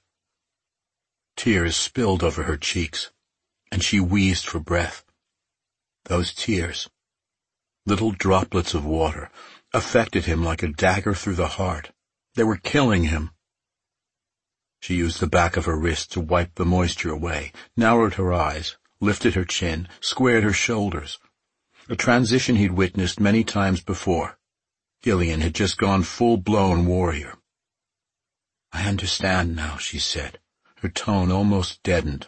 Tears spilled over her cheeks, and she wheezed for breath. Those tears, little droplets of water, affected him like a dagger through the heart. They were killing him. She used the back of her wrist to wipe the moisture away, narrowed her eyes, lifted her chin, squared her shoulders. A transition he'd witnessed many times before. Gillian had just gone full-blown warrior. I understand now, she said, her tone almost deadened.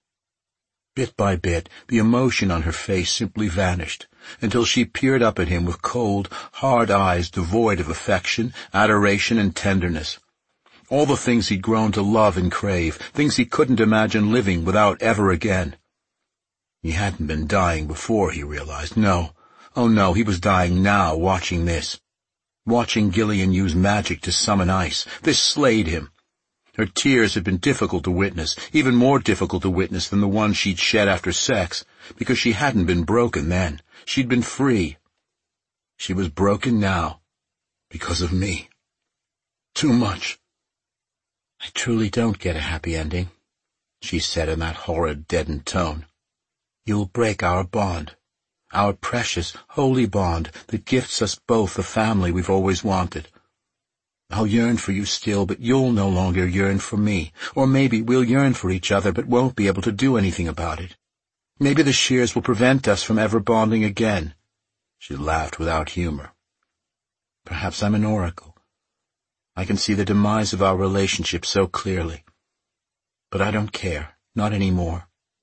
Bit by bit, the emotion on her face simply vanished, until she peered up at him with cold, hard eyes devoid of affection, adoration, and tenderness. All the things he'd grown to love and crave, things he couldn't imagine living without ever again. He hadn't been dying before, he realized. No, oh no, he was dying now, watching this. Watching Gillian use magic to summon ice. This slayed him. Her tears had been difficult to witness, even more difficult to witness than the ones she'd shed after sex, because she hadn't been broken then. She'd been free. She was broken now, because of me. Too much. I truly don't get a happy ending, she said in that horrid, deadened tone. You'll break our bond, our precious, holy bond that gifts us both the family we've always wanted. I'll yearn for you still, but you'll no longer yearn for me. Or maybe we'll yearn for each other, but won't be able to do anything about it. Maybe the shears will prevent us from ever bonding again. She laughed without humor. Perhaps I'm an oracle. I can see the demise of our relationship so clearly. But I don't care, not anymore.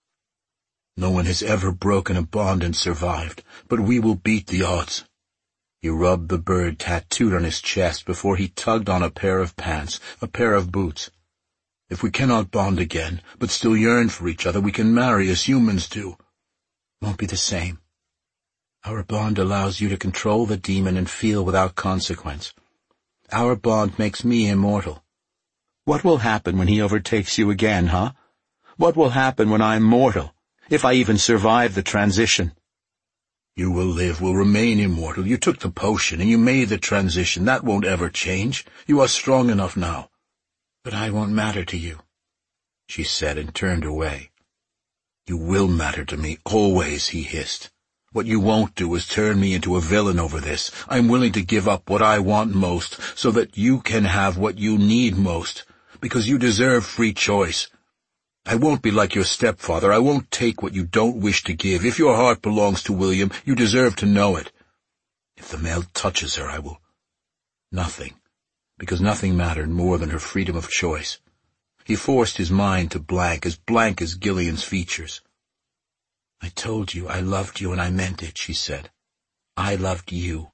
No one has ever broken a bond and survived, but we will beat the odds. He rubbed the bird tattooed on his chest before he tugged on a pair of pants, a pair of boots. If we cannot bond again, but still yearn for each other, we can marry as humans do. Won't be the same. Our bond allows you to control the demon and feel without consequence. Our bond makes me immortal. What will happen when he overtakes you again, huh? What will happen when I'm mortal, if I even survive the transition? You will live, will remain immortal. You took the potion and you made the transition. That won't ever change. You are strong enough now. But I won't matter to you, she said and turned away. You will matter to me, always, he hissed. What you won't do is turn me into a villain over this. I'm willing to give up what I want most so that you can have what you need most, because you deserve free choice. I won't be like your stepfather. I won't take what you don't wish to give. If your heart belongs to William, you deserve to know it. If the male touches her, I will... Nothing, because nothing mattered more than her freedom of choice. He forced his mind to blank, as blank as Gillian's features. I told you I loved you and I meant it, she said. I loved you.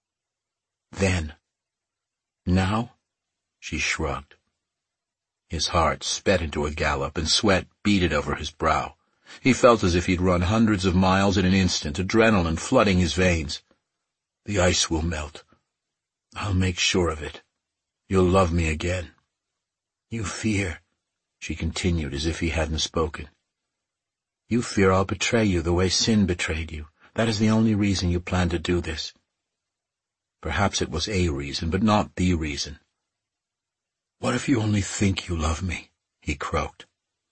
Then. Now? She shrugged. His heart sped into a gallop, and sweat beaded over his brow. He felt as if he'd run hundreds of miles in an instant, adrenaline flooding his veins. The ice will melt. I'll make sure of it. You'll love me again. You fear, she continued as if he hadn't spoken. You fear I'll betray you the way sin betrayed you. That is the only reason you plan to do this. Perhaps it was a reason, but not the reason. What if you only think you love me? He croaked.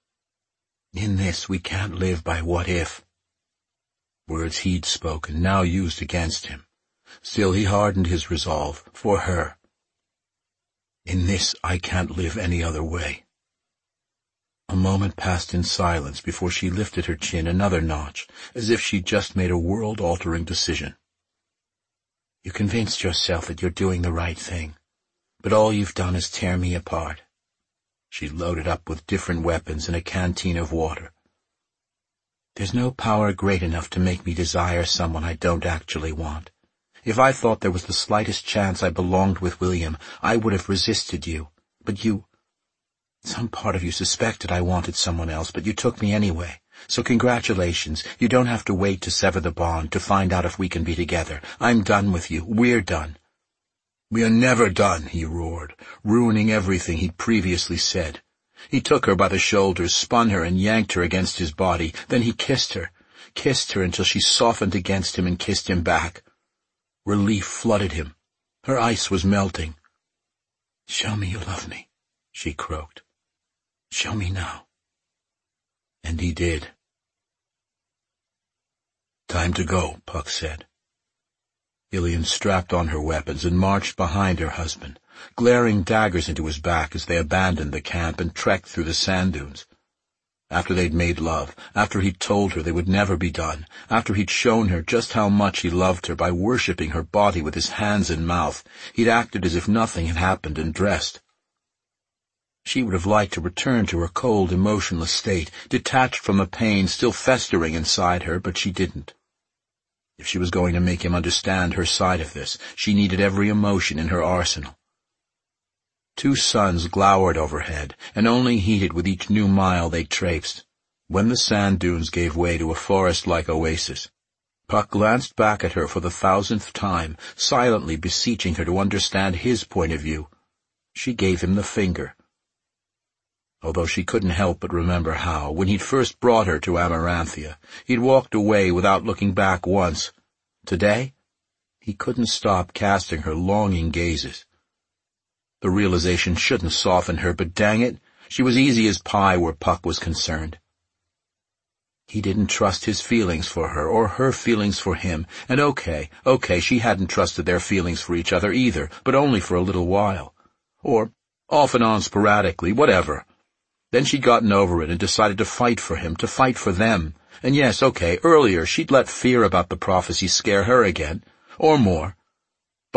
In this we can't live by what if. Words he'd spoken, now used against him. Still he hardened his resolve, for her. In this I can't live any other way. A moment passed in silence before she lifted her chin another notch, as if she'd just made a world-altering decision. You convinced yourself that you're doing the right thing. But all you've done is tear me apart. She loaded up with different weapons and a canteen of water. There's no power great enough to make me desire someone I don't actually want. If I thought there was the slightest chance I belonged with William, I would have resisted you. But you... Some part of you suspected I wanted someone else, but you took me anyway. So congratulations. You don't have to wait to sever the bond to find out if we can be together. I'm done with you. We're done. We are never done, he roared, ruining everything he'd previously said. He took her by the shoulders, spun her, and yanked her against his body. Then he kissed her, kissed her until she softened against him and kissed him back. Relief flooded him. Her ice was melting. Show me you love me, she croaked. Show me now. And he did. Time to go, Puck said. Gillian strapped on her weapons and marched behind her husband, glaring daggers into his back as they abandoned the camp and trekked through the sand dunes. After they'd made love, after he'd told her they would never be done, after he'd shown her just how much he loved her by worshipping her body with his hands and mouth, he'd acted as if nothing had happened and dressed. She would have liked to return to her cold, emotionless state, detached from the pain still festering inside her, but she didn't. If she was going to make him understand her side of this, she needed every emotion in her arsenal. Two suns glowered overhead, and only heated with each new mile they traipsed. When the sand dunes gave way to a forest-like oasis, Puck glanced back at her for the thousandth time, silently beseeching her to understand his point of view. She gave him the finger. Although she couldn't help but remember how, when he'd first brought her to Amaranthia, he'd walked away without looking back once. Today, he couldn't stop casting her longing gazes. The realization shouldn't soften her, but dang it, she was easy as pie where Puck was concerned. He didn't trust his feelings for her, or her feelings for him, and okay, okay, she hadn't trusted their feelings for each other either, but only for a little while. Or, off and on sporadically, whatever. Then she'd gotten over it and decided to fight for him, to fight for them. And yes, okay, earlier she'd let fear about the prophecy scare her again, or more. But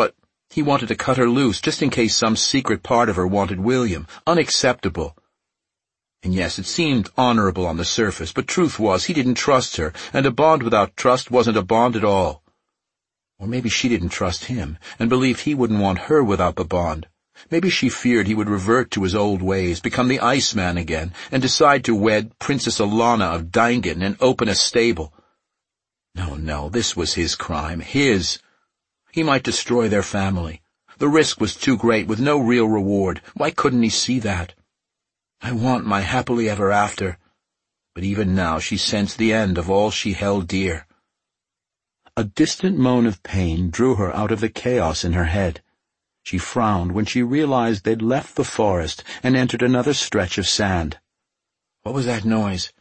He wanted to cut her loose, just in case some secret part of her wanted William. Unacceptable. And yes, it seemed honorable on the surface, but truth was, he didn't trust her, and a bond without trust wasn't a bond at all. Or maybe she didn't trust him, and believed he wouldn't want her without the bond. Maybe she feared he would revert to his old ways, become the Iceman again, and decide to wed Princess Alana of Dangan and open a stable. No, no, this was his crime, his. He might destroy their family. The risk was too great, with no real reward. Why couldn't he see that? I want my happily ever after. But even now she sensed the end of all she held dear. A distant moan of pain drew her out of the chaos in her head. She frowned when she realized they'd left the forest and entered another stretch of sand. What was that noise?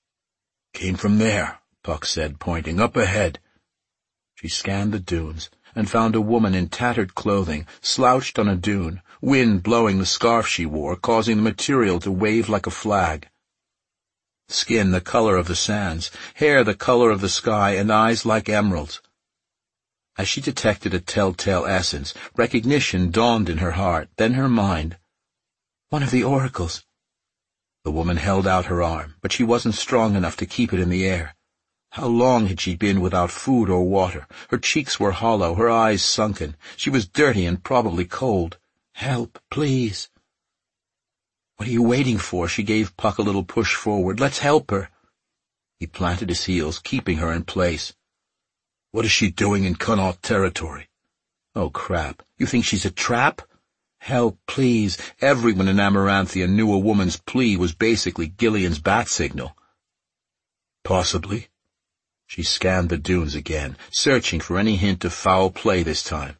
Came from there, Puck said, pointing up ahead. She scanned the dunes and found a woman in tattered clothing, slouched on a dune, wind blowing the scarf she wore, causing the material to wave like a flag. Skin the color of the sands, hair the color of the sky, and eyes like emeralds. As she detected a telltale essence, recognition dawned in her heart, then her mind. One of the oracles. The woman held out her arm, but she wasn't strong enough to keep it in the air. How long had she been without food or water? Her cheeks were hollow, her eyes sunken. She was dirty and probably cold. Help, please. What are you waiting for? She gave Puck a little push forward. Let's help her. He planted his heels, keeping her in place. What is she doing in Connaught territory? Oh, crap. You think she's a trap? Help, please. Everyone in Amaranthia knew a woman's plea was basically Gillian's bat signal. Possibly. She scanned the dunes again, searching for any hint of foul play this time.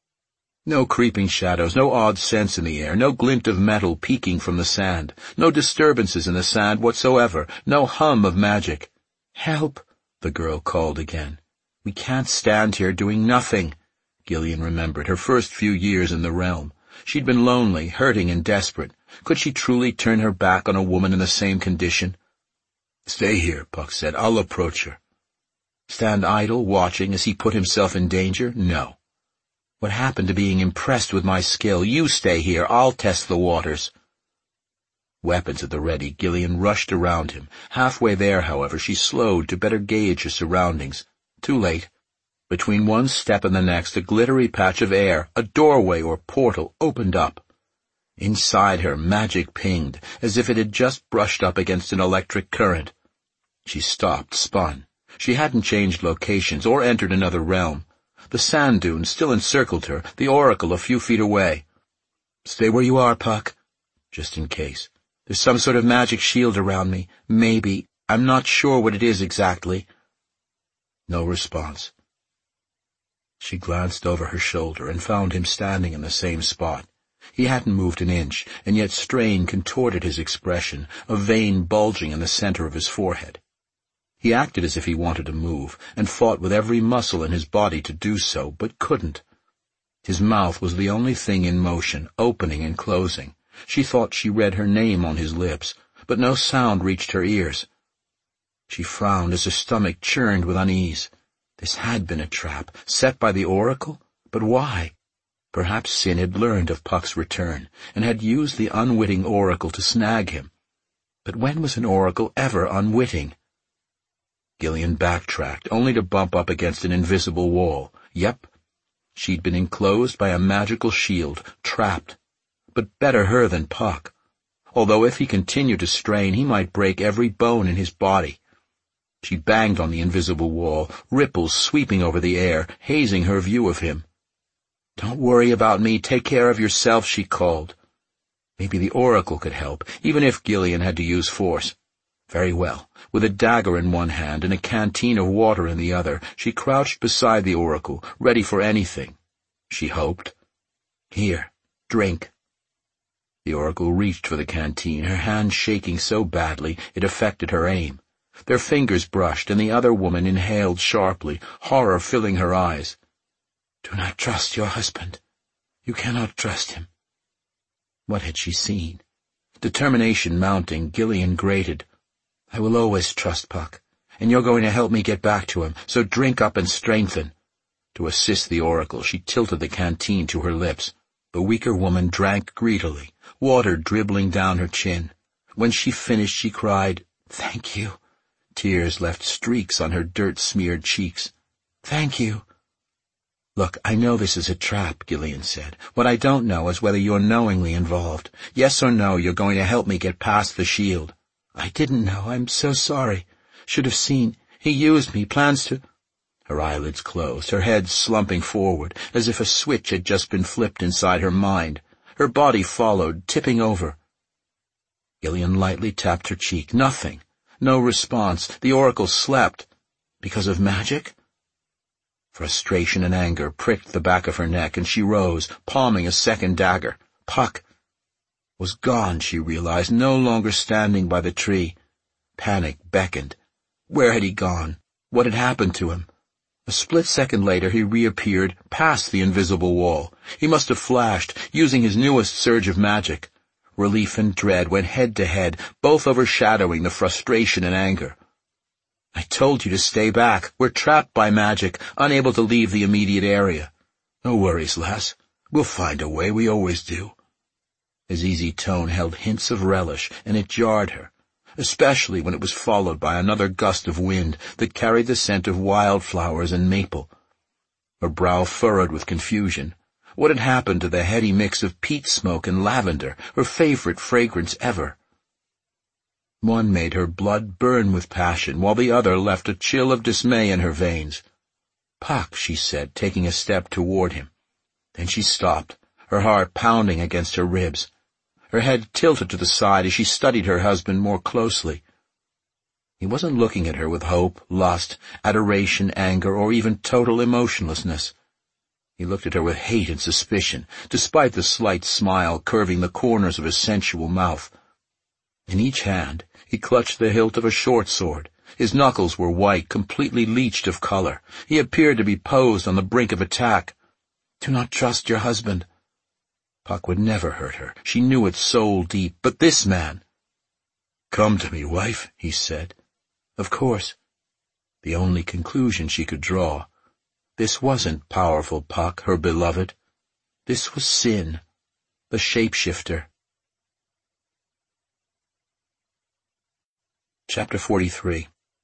No creeping shadows, no odd scents in the air, no glint of metal peeking from the sand, no disturbances in the sand whatsoever, no hum of magic. Help, the girl called again. We can't stand here doing nothing. Gillian remembered her first few years in the realm. She'd been lonely, hurting, and desperate. Could she truly turn her back on a woman in the same condition? Stay here, Puck said. I'll approach her. Stand idle, watching as he put himself in danger? No. What happened to being impressed with my skill? You stay here. I'll test the waters. Weapons at the ready, Gillian rushed around him. Halfway there, however, she slowed to better gauge her surroundings. Too late. Between one step and the next, a glittery patch of air, a doorway or portal, opened up. Inside her, magic pinged, as if it had just brushed up against an electric current. She stopped, spun. She hadn't changed locations or entered another realm. The sand dunes still encircled her, the oracle a few feet away. Stay where you are, Puck. Just in case. There's some sort of magic shield around me. Maybe. I'm not sure what it is exactly. No response. She glanced over her shoulder and found him standing in the same spot. He hadn't moved an inch, and yet strain contorted his expression, a vein bulging in the center of his forehead. He acted as if he wanted to move, and fought with every muscle in his body to do so, but couldn't. His mouth was the only thing in motion, opening and closing. She thought she read her name on his lips, but no sound reached her ears. She frowned as her stomach churned with unease. This had been a trap, set by the oracle, but why? Perhaps Sin had learned of Puck's return, and had used the unwitting oracle to snag him. But when was an oracle ever unwitting? Gillian backtracked, only to bump up against an invisible wall. Yep, she'd been enclosed by a magical shield, trapped. But better her than Puck, although if he continued to strain, he might break every bone in his body. She banged on the invisible wall, ripples sweeping over the air, hazing her view of him. Don't worry about me, take care of yourself, she called. Maybe the oracle could help, even if Gillian had to use force. Very well. With a dagger in one hand and a canteen of water in the other, she crouched beside the oracle, ready for anything. She hoped. Here, drink. The oracle reached for the canteen, her hand shaking so badly it affected her aim. Their fingers brushed, and the other woman inhaled sharply, horror filling her eyes. Do not trust your husband. You cannot trust him. What had she seen? Determination mounting, Gillian grated. I will always trust Puck, and you're going to help me get back to him, so drink up and strengthen. To assist the oracle, she tilted the canteen to her lips. The weaker woman drank greedily, water dribbling down her chin. When she finished, she cried, "Thank you." Tears left streaks on her dirt-smeared cheeks. "Thank you." "Look, I know this is a trap," Gillian said. "What I don't know is whether you're knowingly involved. Yes or no, you're going to help me get past the shield." "I didn't know. I'm so sorry. Should have seen. He used me, plans to—" Her eyelids closed, her head slumping forward, as if a switch had just been flipped inside her mind. Her body followed, tipping over. Gillian lightly tapped her cheek. Nothing. No response. The oracle slept. Because of magic? Frustration and anger pricked the back of her neck, and she rose, palming a second dagger. Puck was gone, she realized, no longer standing by the tree. Panic beckoned. Where had he gone? What had happened to him? A split second later he reappeared, past the invisible wall. He must have flashed, using his newest surge of magic. Relief and dread went head to head, both overshadowing the frustration and anger. "I told you to stay back. We're trapped by magic, unable to leave the immediate area." "No worries, lass. We'll find a way, we always do." His easy tone held hints of relish, and it jarred her, especially when it was followed by another gust of wind that carried the scent of wildflowers and maple. Her brow furrowed with confusion. What had happened to the heady mix of peat smoke and lavender, her favorite fragrance ever? One made her blood burn with passion, while the other left a chill of dismay in her veins. "Puck," she said, taking a step toward him. Then she stopped, her heart pounding against her ribs. Her head tilted to the side as she studied her husband more closely. He wasn't looking at her with hope, lust, adoration, anger, or even total emotionlessness. He looked at her with hate and suspicion, despite the slight smile curving the corners of his sensual mouth. In each hand, he clutched the hilt of a short sword. His knuckles were white, completely leached of color. He appeared to be posed on the brink of attack. "Do not trust your husband." Puck would never hurt her. She knew it soul deep. But this man— "Come to me, wife," he said. Of course. The only conclusion she could draw. This wasn't powerful Puck, her beloved. This was Sin, the shapeshifter. Chapter forty-three.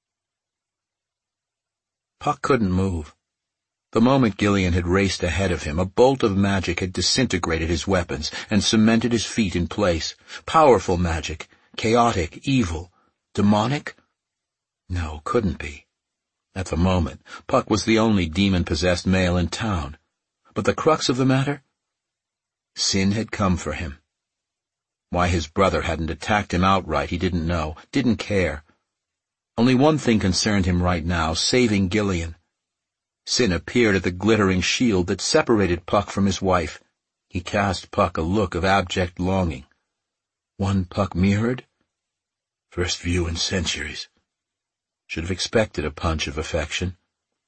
Puck couldn't move. The moment Gillian had raced ahead of him, a bolt of magic had disintegrated his weapons and cemented his feet in place. Powerful magic, chaotic, evil, demonic? No, couldn't be. At the moment, Puck was the only demon-possessed male in town. But the crux of the matter? Sin had come for him. Why his brother hadn't attacked him outright he didn't know, didn't care. Only one thing concerned him right now, saving Gillian. Sin appeared at the glittering shield that separated Puck from his wife. He cast Puck a look of abject longing. One Puck mirrored? First view in centuries. Should have expected a punch of affection.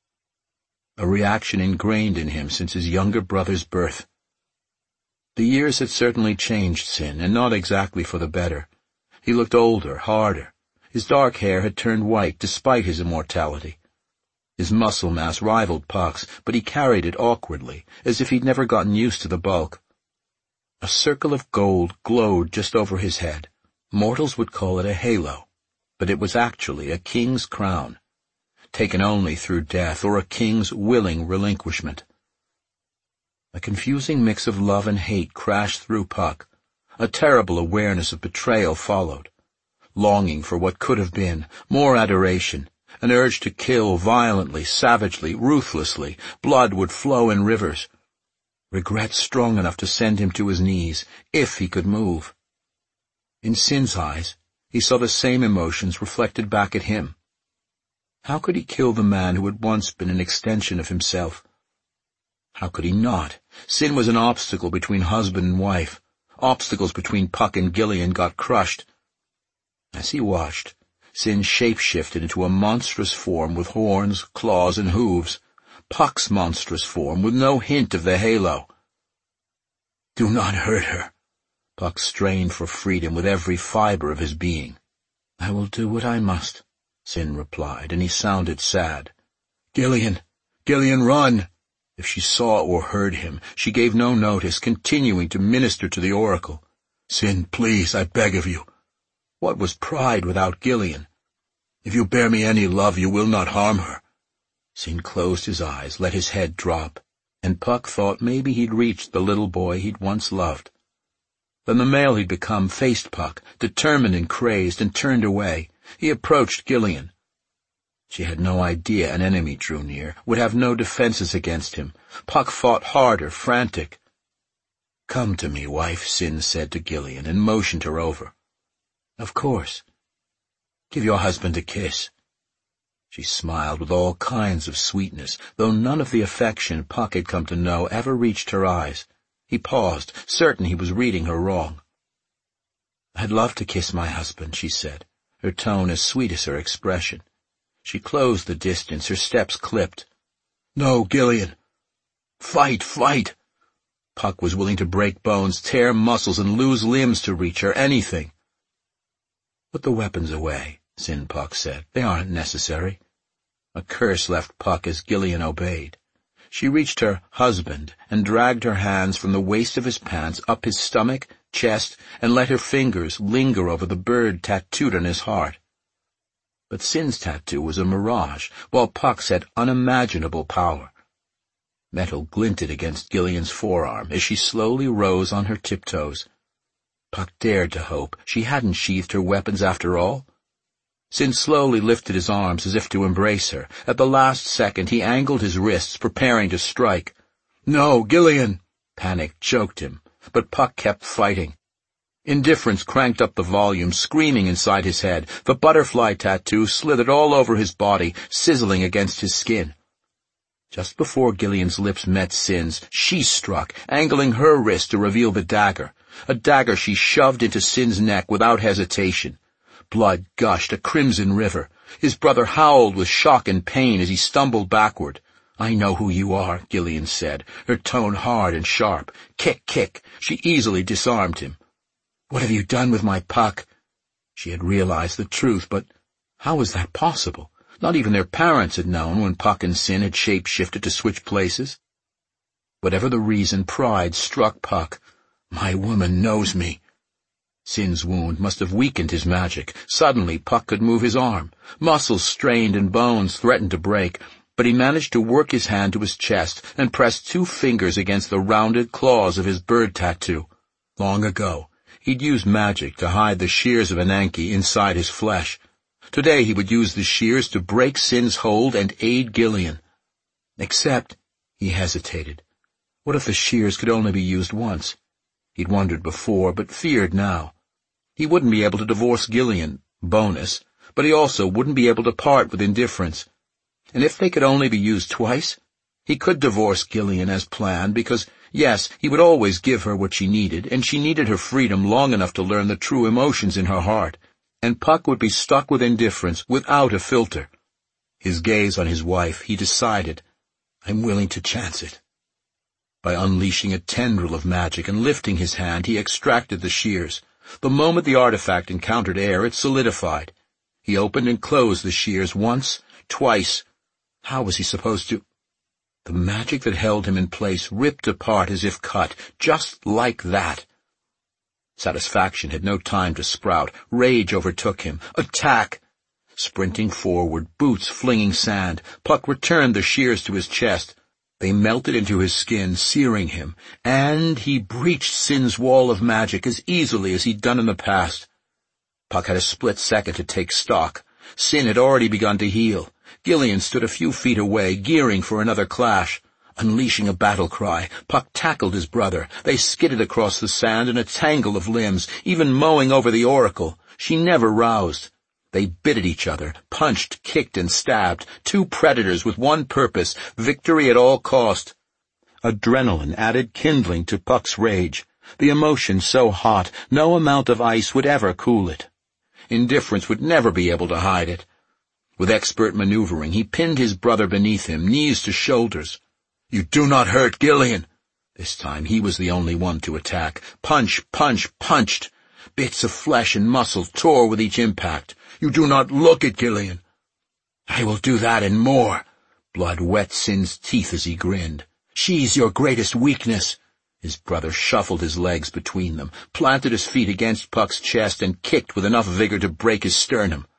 A reaction ingrained in him since his younger brother's birth. The years had certainly changed Sin, and not exactly for the better. He looked older, harder. His dark hair had turned white despite his immortality. His muscle mass rivaled Puck's, but he carried it awkwardly, as if he'd never gotten used to the bulk. A circle of gold glowed just over his head. Mortals would call it a halo, but it was actually a king's crown, taken only through death or a king's willing relinquishment. A confusing mix of love and hate crashed through Puck. A terrible awareness of betrayal followed. Longing for what could have been, more adoration, an urge to kill violently, savagely, ruthlessly. Blood would flow in rivers. Regret strong enough to send him to his knees, if he could move. In Sin's eyes, he saw the same emotions reflected back at him. How could he kill the man who had once been an extension of himself? How could he not? Sin was an obstacle between husband and wife. Obstacles between Puck and Gillian got crushed. As he watched, Sin shape-shifted into a monstrous form with horns, claws, and hooves. Puck's monstrous form with no hint of the halo. "Do not hurt her." Puck strained for freedom with every fiber of his being. "I will do what I must," Sin replied, and he sounded sad. "Gillian! Gillian, run!" If she saw or heard him, she gave no notice, continuing to minister to the oracle. "Sin, please, I beg of you." What was pride without Gillian? "If you bear me any love, you will not harm her." Sin closed his eyes, let his head drop, and Puck thought maybe he'd reached the little boy he'd once loved. Then the male he'd become faced Puck, determined and crazed, and turned away. He approached Gillian. She had no idea an enemy drew near, would have no defenses against him. Puck fought harder, frantic. "Come to me, wife," Sin said to Gillian, and motioned her over. "Of course. Give your husband a kiss." She smiled with all kinds of sweetness, though none of the affection Puck had come to know ever reached her eyes. He paused, certain he was reading her wrong. "I'd love to kiss my husband," she said, her tone as sweet as her expression. She closed the distance, her steps clipped. "No, Gillian. Fight, fight!" Puck was willing to break bones, tear muscles, and lose limbs to reach her, anything. "Put the weapons away," Sin Puck said. "They aren't necessary." A curse left Puck as Gillian obeyed. She reached her husband and dragged her hands from the waist of his pants up his stomach, chest, and let her fingers linger over the bird tattooed on his heart. But Sin's tattoo was a mirage, while Puck's had unimaginable power. Metal glinted against Gillian's forearm as she slowly rose on her tiptoes. Puck dared to hope she hadn't sheathed her weapons after all. Sin slowly lifted his arms as if to embrace her. At the last second he angled his wrists, preparing to strike. "No, Gillian!" Panic choked him, but Puck kept fighting. Indifference cranked up the volume, screaming inside his head. The butterfly tattoo slithered all over his body, sizzling against his skin. Just before Gillian's lips met Sin's, she struck, angling her wrist to reveal the dagger. A dagger she shoved into Sin's neck without hesitation. Blood gushed, a crimson river. His brother howled with shock and pain as he stumbled backward. "I know who you are," Gillian said, her tone hard and sharp. "Kick, kick." She easily disarmed him. "What have you done with my Puck?" She had realized the truth, but how was that possible? Not even their parents had known when Puck and Sin had shape-shifted to switch places. Whatever the reason, pride struck Puck. "My woman knows me." Sin's wound must have weakened his magic. Suddenly, Puck could move his arm. Muscles strained and bones threatened to break, but he managed to work his hand to his chest and press two fingers against the rounded claws of his bird tattoo. Long ago, he'd used magic to hide the shears of Ananke inside his flesh. Today he would use the shears to break Sin's hold and aid Gillian. Except, he hesitated. What if the shears could only be used once? He'd wondered before, but feared now. He wouldn't be able to divorce Gillian, bonus, but he also wouldn't be able to part with indifference. And if they could only be used twice, he could divorce Gillian as planned, because, yes, he would always give her what she needed, and she needed her freedom long enough to learn the true emotions in her heart, and Puck would be stuck with indifference without a filter. His gaze on his wife, he decided, "I'm willing to chance it." By unleashing a tendril of magic and lifting his hand, he extracted the shears. The moment the artifact encountered air, it solidified. He opened and closed the shears once, twice. How was he supposed to? The magic that held him in place ripped apart as if cut, just like that. Satisfaction had no time to sprout. Rage overtook him. Attack! Sprinting forward, boots flinging sand, Puck returned the shears to his chest. They melted into his skin, searing him, and he breached Sin's wall of magic as easily as he'd done in the past. Puck had a split second to take stock. Sin had already begun to heal. Gillian stood a few feet away, gearing for another clash. Unleashing a battle cry, Puck tackled his brother. They skidded across the sand in a tangle of limbs, even mowing over the oracle. She never roused. They bit at each other, punched, kicked, and stabbed, two predators with one purpose, victory at all cost. Adrenaline added kindling to Puck's rage, the emotion so hot no amount of ice would ever cool it. Indifference would never be able to hide it. With expert maneuvering, he pinned his brother beneath him, knees to shoulders. "You do not hurt Gillian." This time he was the only one to attack. Punch, punch, punched. Bits of flesh and muscle tore with each impact. "You do not look at Gillian." "I will do that and more." Blood wet Sin's teeth as he grinned. She's your greatest weakness." His brother shuffled his legs between them, planted his feet against Puck's chest, and kicked with enough vigor to break his sternum.